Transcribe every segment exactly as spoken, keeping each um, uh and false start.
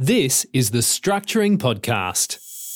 This is the Structuring Podcast.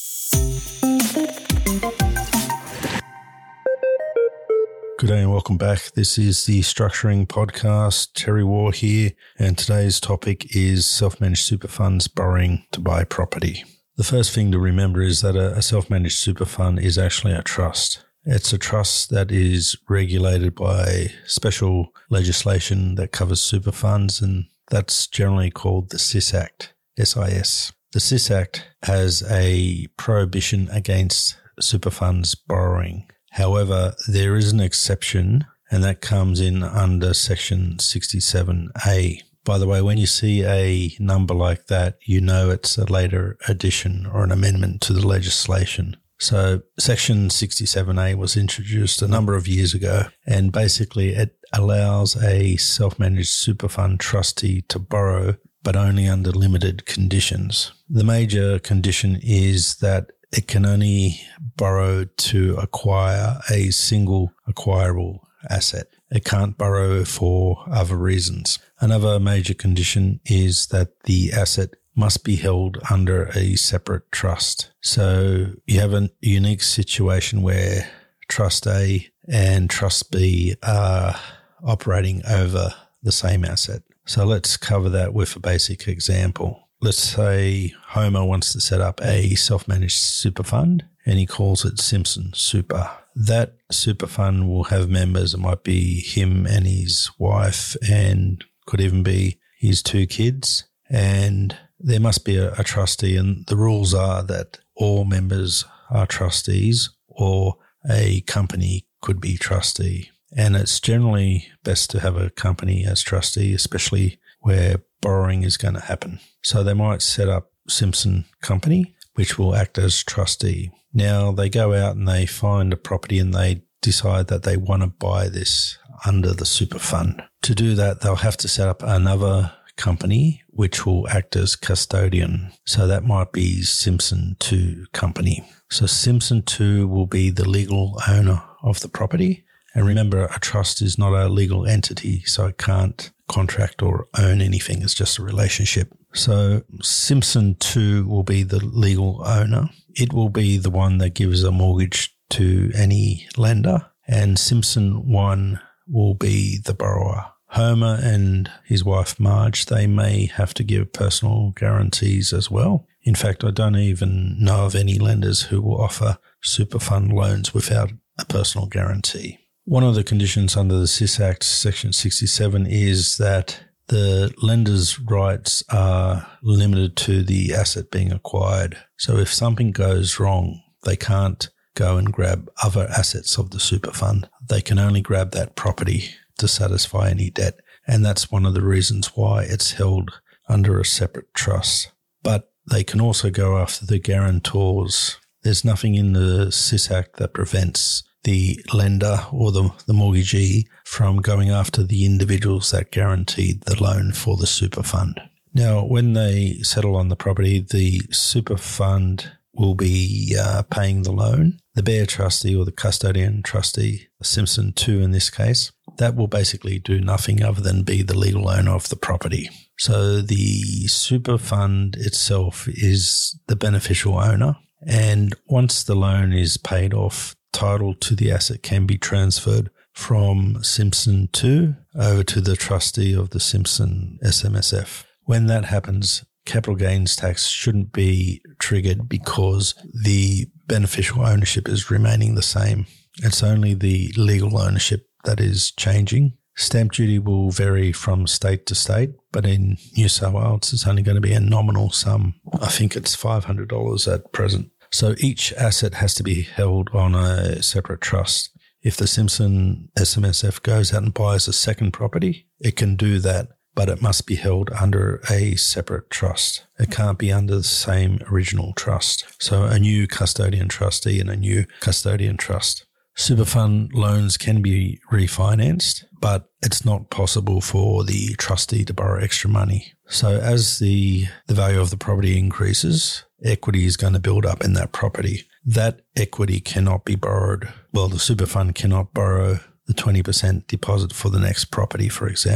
Good day and welcome back. This is the Structuring Podcast. Terry Waugh here, and today's topic is self-managed super funds borrowing to buy property. The first thing to remember is that a, a self-managed super fund is actually a trust. It's a trust that is regulated by special legislation that covers super funds, and that's generally called the S I S Act, S I S. The S I S Act has a prohibition against super funds borrowing. However, there is an exception, and that comes in under Section sixty-seven A. By the way, when you see a number like that, you know it's a later addition or an amendment to the legislation. So Section sixty-seven A was introduced a number of years ago, and basically it allows a self-managed super fund trustee to borrow, but only under limited conditions. The major condition is that it can only borrow to acquire a single acquirable asset. It can't borrow for other reasons. Another major condition is that the asset must be held under a separate trust. So you have a unique situation where Trust A and Trust B are operating over the same asset. So let's cover that with a basic example. Let's say Homer wants to set up a self-managed super fund and he calls it Simpson Super. That super fund will have members. It might be him and his wife, and could even be his two kids. And there must be a, a trustee, and the rules are that all members are trustees, or a company could be trustee. And it's generally best to have a company as trustee, especially where borrowing is going to happen. So they might set up Simpson Company, which will act as trustee. Now they go out and they find a property and they decide that they want to buy this under the super fund. To do that, they'll have to set up another company which will act as custodian. So that might be Simpson two Company. So Simpson two will be the legal owner of the property. And remember, a trust is not a legal entity, so it can't contract or own anything. It's just a relationship. So Simpson two will be the legal owner. It will be the one that gives a mortgage to any lender, and Simpson one will be the borrower. Homer and his wife Marge, they may have to give personal guarantees as well. In fact, I don't even know of any lenders who will offer super fund loans without a personal guarantee. One of the conditions under the S I S Act, Section sixty-seven, is that the lender's rights are limited to the asset being acquired. So if something goes wrong, they can't go and grab other assets of the super fund. They can only grab that property to satisfy any debt. And that's one of the reasons why it's held under a separate trust. But they can also go after the guarantors. There's nothing in the S I S Act that prevents the lender or the, the mortgagee from going after the individuals that guaranteed the loan for the super fund. Now, when they settle on the property, the super fund will be uh, paying the loan. The bear trustee or the custodian trustee, Simpson two in this case, that will basically do nothing other than be the legal owner of the property. So the super fund itself is the beneficial owner, and once the loan is paid off, title to the asset can be transferred from Simpson two over to the trustee of the Simpson S M S F. When that happens, capital gains tax shouldn't be triggered because the beneficial ownership is remaining the same. It's only the legal ownership that is changing. Stamp duty will vary from state to state, but in New South Wales, it's only going to be a nominal sum. I think it's five hundred dollars at present. So each asset has to be held on a separate trust. If the Simpson S M S F goes out and buys a second property, it can do that, but it must be held under a separate trust. It can't be under the same original trust. So a new custodian trustee and a new custodian trust. Super fund loans can be refinanced, but it's not possible for the trustee to borrow extra money. So as the, the value of the property increases, equity is going to build up in that property. That equity cannot be borrowed. Well, the super fund cannot borrow the twenty percent deposit for the next property, for example.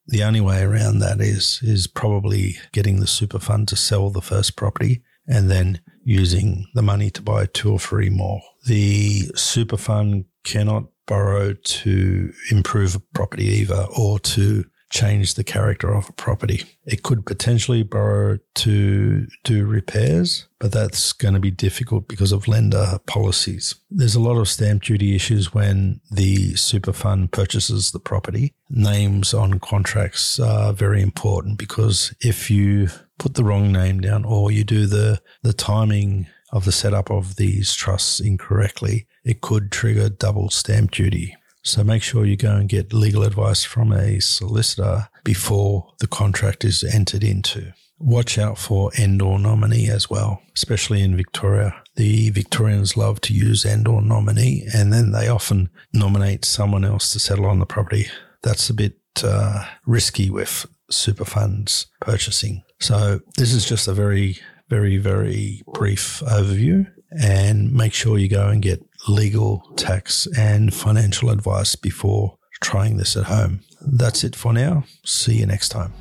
the only way around that is is probably getting the super fund to sell the first property and then using the money to buy two or three more. The super fund cannot borrow to improve a property either or to change the character of a property. It could potentially borrow to do repairs, but that's going to be difficult because of lender policies. There's a lot of stamp duty issues when the super fund purchases the property. Names on contracts are very important because if you put the wrong name down or you do the, the timing of the setup of these trusts incorrectly, it could trigger double stamp duty. So make sure you go and get legal advice from a solicitor before the contract is entered into. Watch out for end-or nominee as well, especially in Victoria. The Victorians love to use end-or nominee, and then they often nominate someone else to settle on the property. That's a bit uh, risky with super funds purchasing. So this is just a very, very, very brief overview. And make sure you go and get legal, tax and financial advice before trying this at home. That's it for now. See you next time.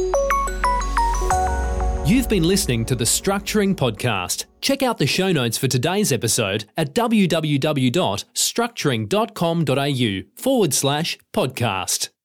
You've been listening to the Structuring Podcast. Check out the show notes for today's episode at www.structuring.com.au forward slash podcast.